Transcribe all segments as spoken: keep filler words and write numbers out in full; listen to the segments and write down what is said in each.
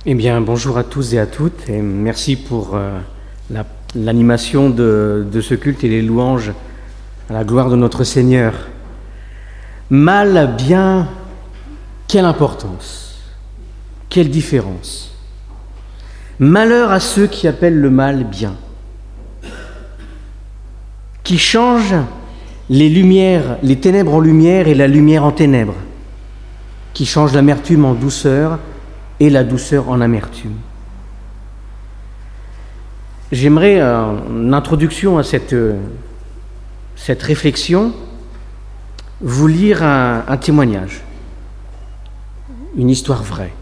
Eh bien, bonjour à tous et à toutes, et merci pour euh, la, l'animation de, de ce culte et les louanges à la gloire de notre Seigneur. Mal, bien, quelle importance, quelle différence. Malheur à ceux qui appellent le mal bien, qui changent les lumières, les ténèbres en lumière et la lumière en ténèbres, qui changent l'amertume en douceur et la douceur en amertume. J'aimerais, euh, en introduction à cette, euh, cette réflexion, vous lire un, un témoignage, une histoire vraie.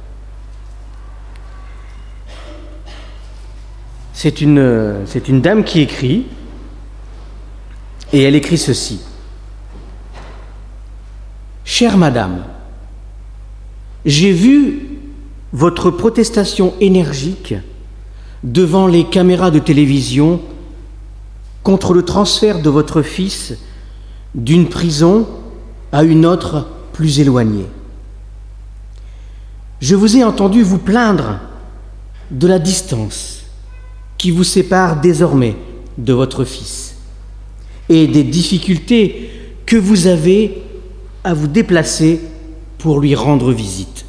C'est une, c'est une dame qui écrit, et elle écrit ceci. « Chère madame, j'ai vu votre protestation énergique devant les caméras de télévision contre le transfert de votre fils d'une prison à une autre plus éloignée. Je vous ai entendu vous plaindre de la distance qui vous sépare désormais de votre fils et des difficultés que vous avez à vous déplacer pour lui rendre visite.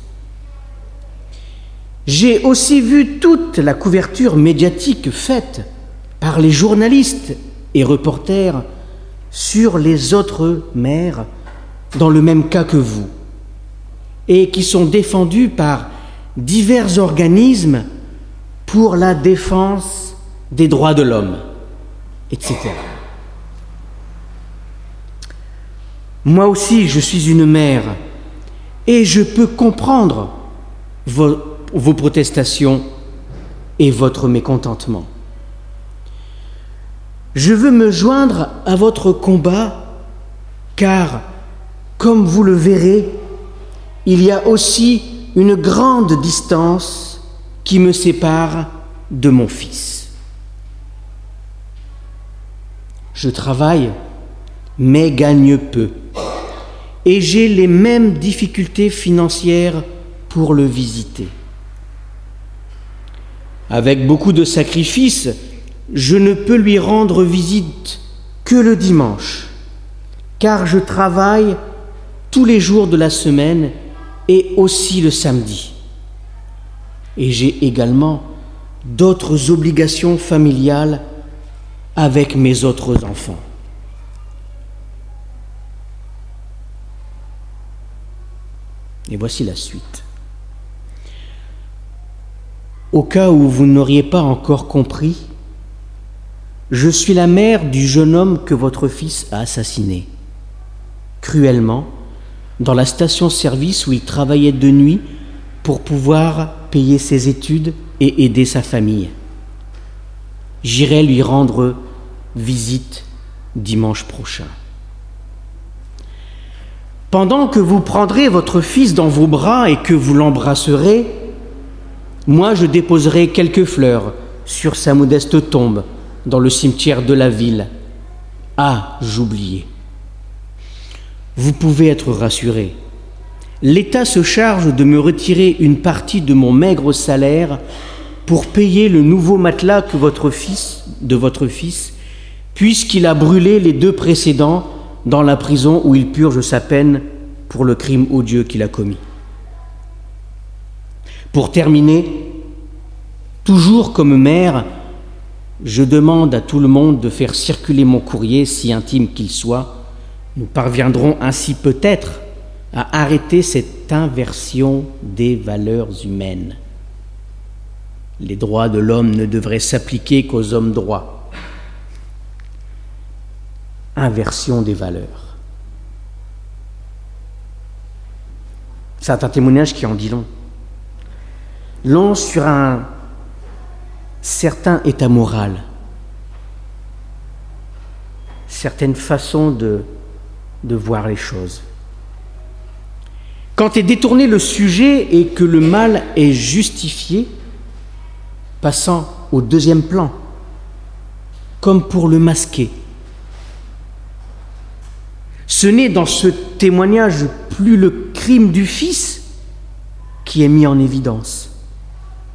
J'ai aussi vu toute la couverture médiatique faite par les journalistes et reporters sur les autres mères dans le même cas que vous et qui sont défendus par divers organismes pour la défense des droits de l'homme, et cetera. Moi aussi, je suis une mère et je peux comprendre vos vos protestations et votre mécontentement. Je veux me joindre à votre combat car, comme vous le verrez, il y a aussi une grande distance qui me sépare de mon fils. Je travaille, mais gagne peu, et j'ai les mêmes difficultés financières pour le visiter. Avec beaucoup de sacrifices, je ne peux lui rendre visite que le dimanche, car je travaille tous les jours de la semaine et aussi le samedi. Et j'ai également d'autres obligations familiales avec mes autres enfants. Et voici la suite. Au cas où vous n'auriez pas encore compris, je suis la mère du jeune homme que votre fils a assassiné, cruellement, dans la station-service où il travaillait de nuit pour pouvoir payer ses études et aider sa famille. J'irai lui rendre visite dimanche prochain. Pendant que vous prendrez votre fils dans vos bras et que vous l'embrasserez, moi, je déposerai quelques fleurs sur sa modeste tombe dans le cimetière de la ville. Ah, j'oubliais. Vous pouvez être rassurés. L'État se charge de me retirer une partie de mon maigre salaire pour payer le nouveau matelas que votre fils, de votre fils, puisqu'il a brûlé les deux précédents dans la prison où il purge sa peine pour le crime odieux qu'il a commis. Pour terminer, toujours comme mère, je demande à tout le monde de faire circuler mon courrier, si intime qu'il soit. Nous parviendrons ainsi peut-être à arrêter cette inversion des valeurs humaines. Les droits de l'homme ne devraient s'appliquer qu'aux hommes droits. Inversion des valeurs. C'est un témoignage qui en dit long. Long sur un certain état moral, certaines façons de, de voir les choses. Quand est détourné le sujet et que le mal est justifié, passant au deuxième plan, comme pour le masquer. Ce n'est dans ce témoignage plus le crime du fils qui est mis en évidence,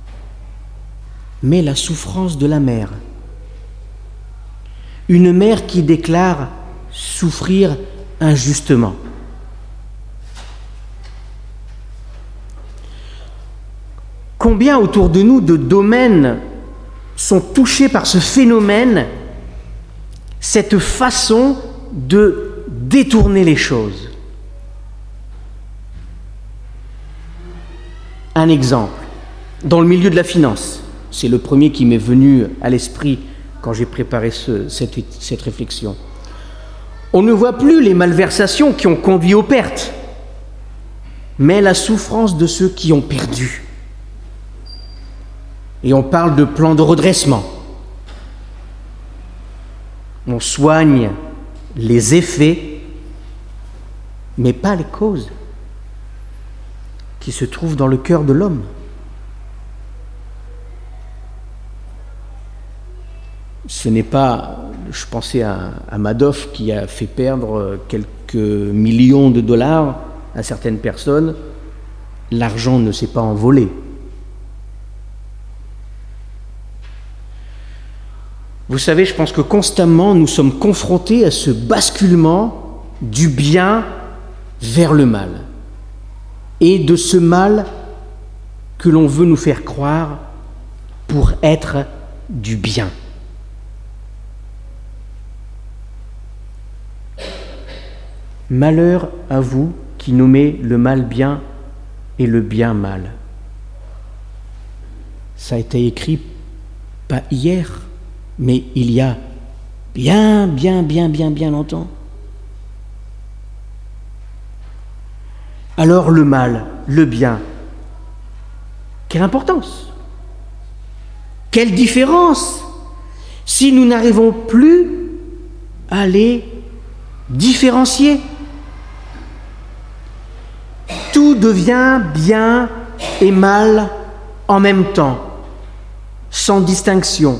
mais la souffrance de la mère. Une mère qui déclare souffrir injustement. Combien autour de nous de domaines sont touchés par ce phénomène, cette façon de détourner les choses. Un exemple, dans le milieu de la finance, c'est le premier qui m'est venu à l'esprit quand j'ai préparé ce, cette, cette réflexion. On ne voit plus les malversations qui ont conduit aux pertes, mais la souffrance de ceux qui ont perdu. Et on parle de plan de redressement. On soigne les effets, mais pas les causes qui se trouvent dans le cœur de l'homme. Ce n'est pas, je pensais à, à Madoff qui a fait perdre quelques millions de dollars à certaines personnes. L'argent ne s'est pas envolé. Vous savez, je pense que constamment nous sommes confrontés à ce basculement du bien vers le mal. Et de ce mal que l'on veut nous faire croire pour être du bien. Malheur à vous qui nommez le mal bien et le bien mal. Ça a été écrit pas hier, mais il y a bien, bien, bien, bien, bien longtemps. Alors le mal, le bien, quelle importance, quelle différence si nous n'arrivons plus à les différencier. Tout devient bien et mal en même temps, sans distinction.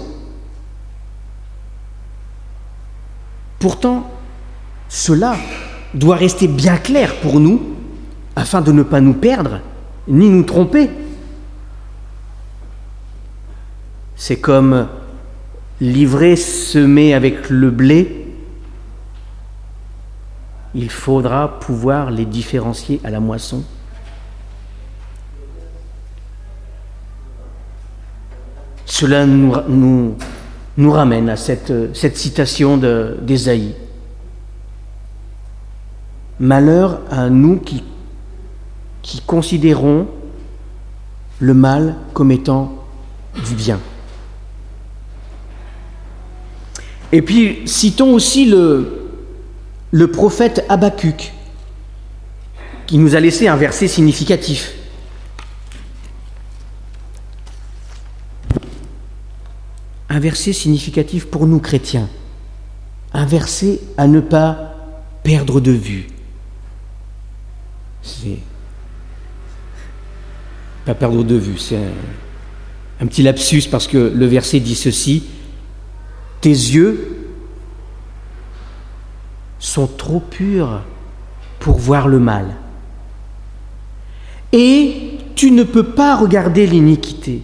Pourtant, cela doit rester bien clair pour nous, afin de ne pas nous perdre, ni nous tromper. C'est comme l'ivraie semée avec le blé. Il faudra pouvoir les différencier à la moisson. Cela nous, nous, nous ramène à cette, cette citation de, d'Ésaïe. Malheur à nous qui, qui considérons le mal comme étant du bien. Et puis, citons aussi le, le prophète Habakkuk, qui nous a laissé un verset significatif. Un verset significatif pour nous chrétiens. Un verset à ne pas perdre de vue. C'est pas perdre de vue, c'est un, un petit lapsus parce que le verset dit ceci: tes yeux sont trop purs pour voir le mal, et tu ne peux pas regarder l'iniquité.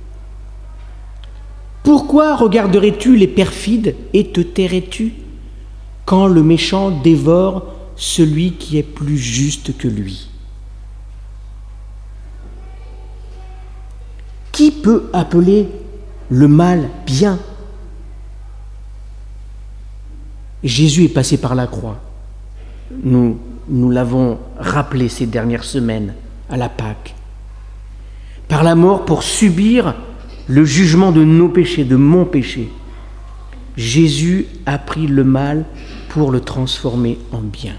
Pourquoi regarderais-tu les perfides et te tairais-tu quand le méchant dévore celui qui est plus juste que lui? Qui peut appeler le mal bien? Jésus est passé par la croix. Nous, nous l'avons rappelé ces dernières semaines à la Pâque. Par la mort pour subir le jugement de nos péchés, de mon péché. Jésus a pris le mal pour le transformer en bien.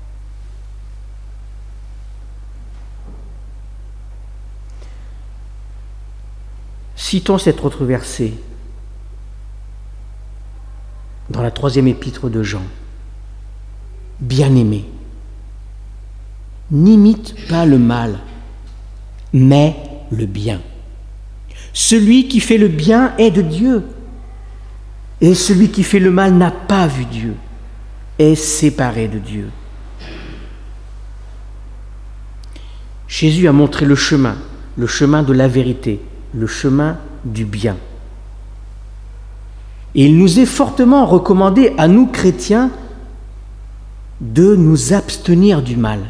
Citons cet autre verset dans la troisième épître de Jean. Bien-aimé, n'imite pas le mal, mais le bien. Celui qui fait le bien est de Dieu, et celui qui fait le mal n'a pas vu Dieu, est séparé de Dieu. Jésus a montré le chemin, le chemin de la vérité, le chemin du bien. Et il nous est fortement recommandé à nous chrétiens de nous abstenir du mal.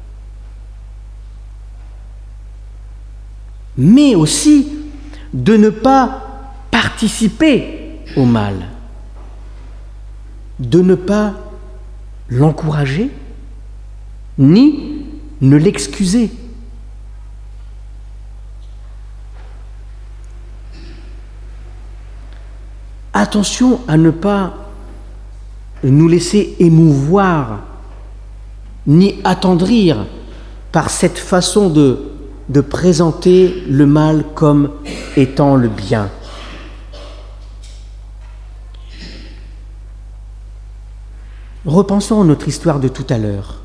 Mais aussi de ne pas participer au mal, de ne pas l'encourager, ni ne l'excuser. Attention à ne pas nous laisser émouvoir, ni attendrir par cette façon de, de présenter le mal comme étant le bien. Repensons à notre histoire de tout à l'heure.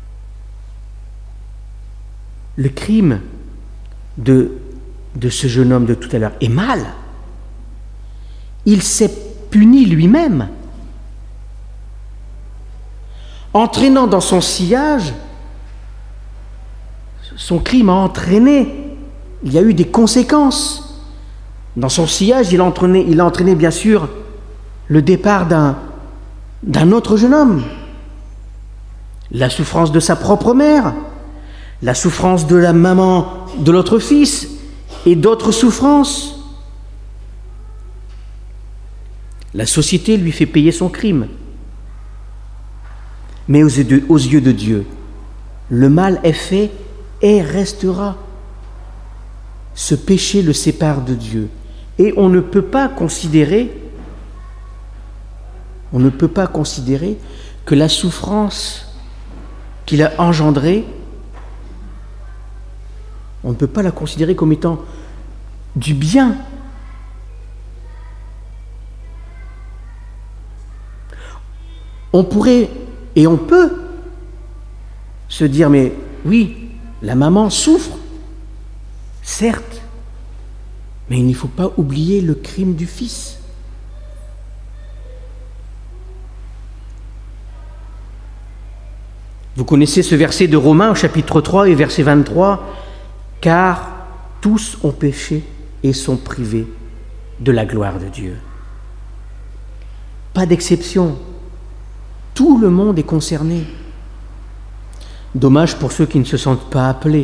Le crime de, de ce jeune homme de tout à l'heure est mal. Il s'est puni lui-même, entraînant dans son sillage, son crime a entraîné, il y a eu des conséquences. Dans son sillage, il a entraîné, il a entraîné bien sûr le départ d'un, d'un autre jeune homme, la souffrance de sa propre mère, la souffrance de la maman de l'autre fils et d'autres souffrances. La société lui fait payer son crime. Mais aux yeux de, aux yeux de Dieu, le mal est fait et restera. Ce péché le sépare de Dieu. Et on ne peut pas considérer, on ne peut pas considérer que la souffrance qu'il a engendrée, on ne peut pas la considérer comme étant du bien. On pourrait et on peut se dire, mais oui, la maman souffre, certes, mais il ne faut pas oublier le crime du fils. Vous connaissez ce verset de Romains au chapitre trois et verset vingt-trois, « Car tous ont péché et sont privés de la gloire de Dieu. » Pas d'exception. Tout le monde est concerné. Dommage pour ceux qui ne se sentent pas appelés.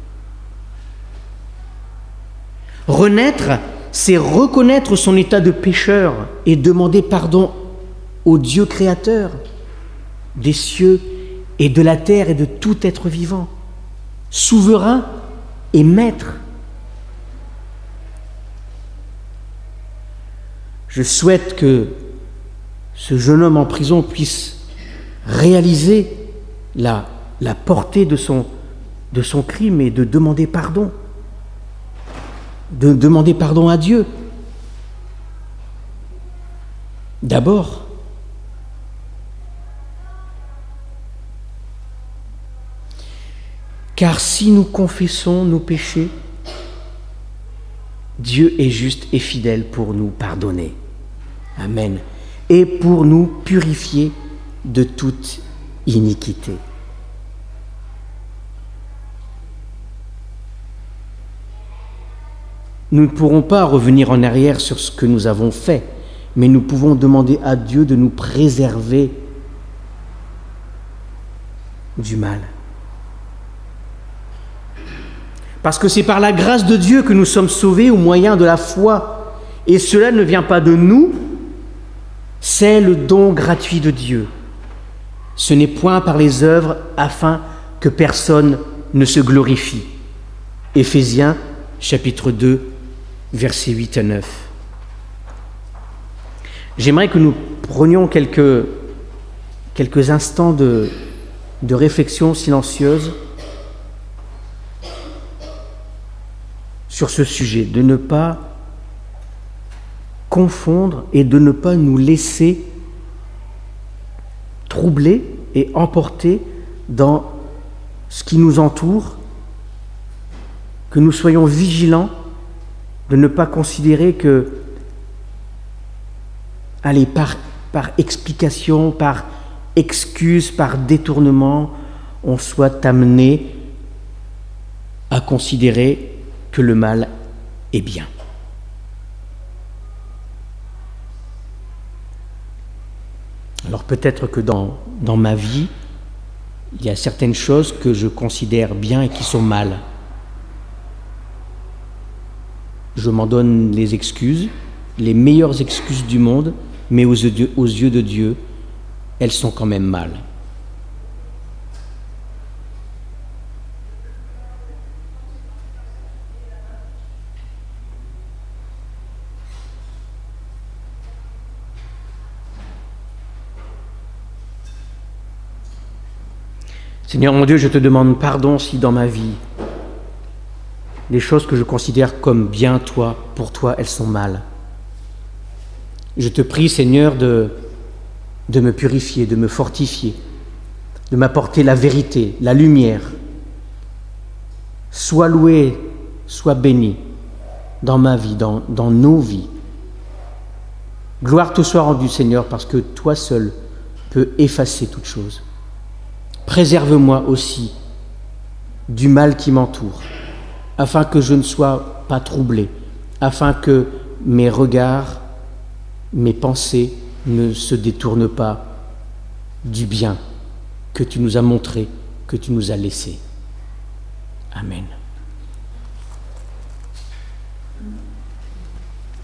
Renaître, c'est reconnaître son état de pécheur et demander pardon au Dieu créateur des cieux et de la terre et de tout être vivant, souverain et maître. Je souhaite que ce jeune homme en prison puisse réaliser la, la portée de son, de son crime et de demander pardon, de demander pardon à Dieu. D'abord, car si nous confessons nos péchés, Dieu est juste et fidèle pour nous pardonner. Amen. Et pour nous purifier de toute iniquité. Nous ne pourrons pas revenir en arrière sur ce que nous avons fait, mais nous pouvons demander à Dieu de nous préserver du mal. Parce que c'est par la grâce de Dieu que nous sommes sauvés au moyen de la foi. Et cela ne vient pas de nous, c'est le don gratuit de Dieu. Ce n'est point par les œuvres afin que personne ne se glorifie. Éphésiens chapitre deux, versets huit à neuf. J'aimerais que nous prenions quelques, quelques instants de, de réflexion silencieuse sur ce sujet, de ne pas confondre et de ne pas nous laisser troubler et emporter dans ce qui nous entoure, que nous soyons vigilants de ne pas considérer que, allez, par, par explication, par excuse, par détournement, on soit amené à considérer que le mal est bien. Alors peut-être que dans, dans ma vie, il y a certaines choses que je considère bien et qui sont mal. Je m'en donne les excuses, les meilleures excuses du monde, mais aux yeux, aux yeux de Dieu, elles sont quand même mal. Seigneur mon Dieu, je te demande pardon si dans ma vie, les choses que je considère comme bien toi, pour toi, elles sont mal. Je te prie, Seigneur, de, de me purifier, de me fortifier, de m'apporter la vérité, la lumière. Sois loué, sois béni dans ma vie, dans, dans nos vies. Gloire te soit rendue, Seigneur, parce que toi seul peux effacer toute chose. Préserve-moi aussi du mal qui m'entoure, afin que je ne sois pas troublé, afin que mes regards, mes pensées ne se détournent pas du bien que tu nous as montré, que tu nous as laissé. Amen.